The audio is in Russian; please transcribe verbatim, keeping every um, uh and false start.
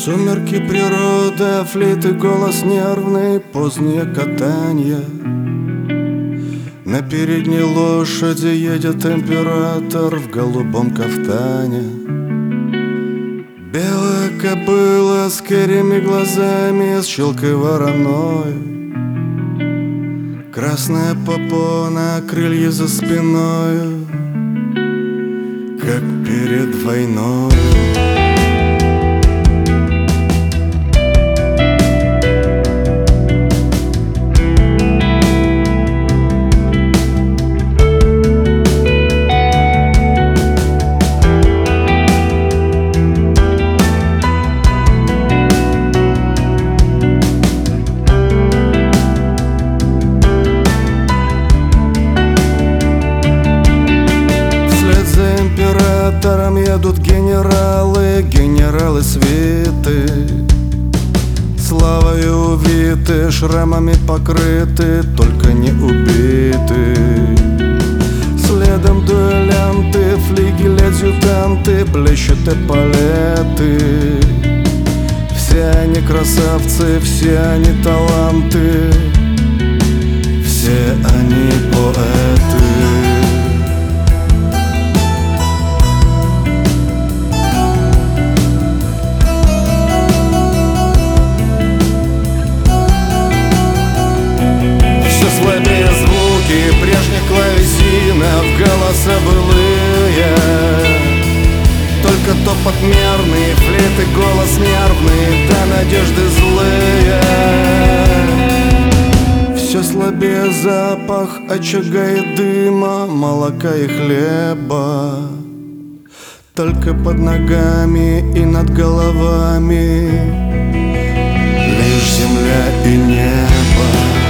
Сумерки, природа, флейты, голос нервный, позднее катанье. На передней лошади едет император в голубом кафтане. Белая кобыла с карими глазами, с щелкой вороной. Красная попона, крылья за спиною, как перед войной. Императором едут генералы, генералы свиты, славою увиты, шрамами покрыты, только не убиты. Следом дуэлянты, флигели, адъютанты, блещут эполеты. Все они красавцы, все они таланты, все они поэты. Прежних клавесинов голоса былые, только топот мерный, флейты, голос нервный, да надежды злые. Все слабее запах очага и дыма, молока и хлеба. Только под ногами и над головами лишь земля и небо.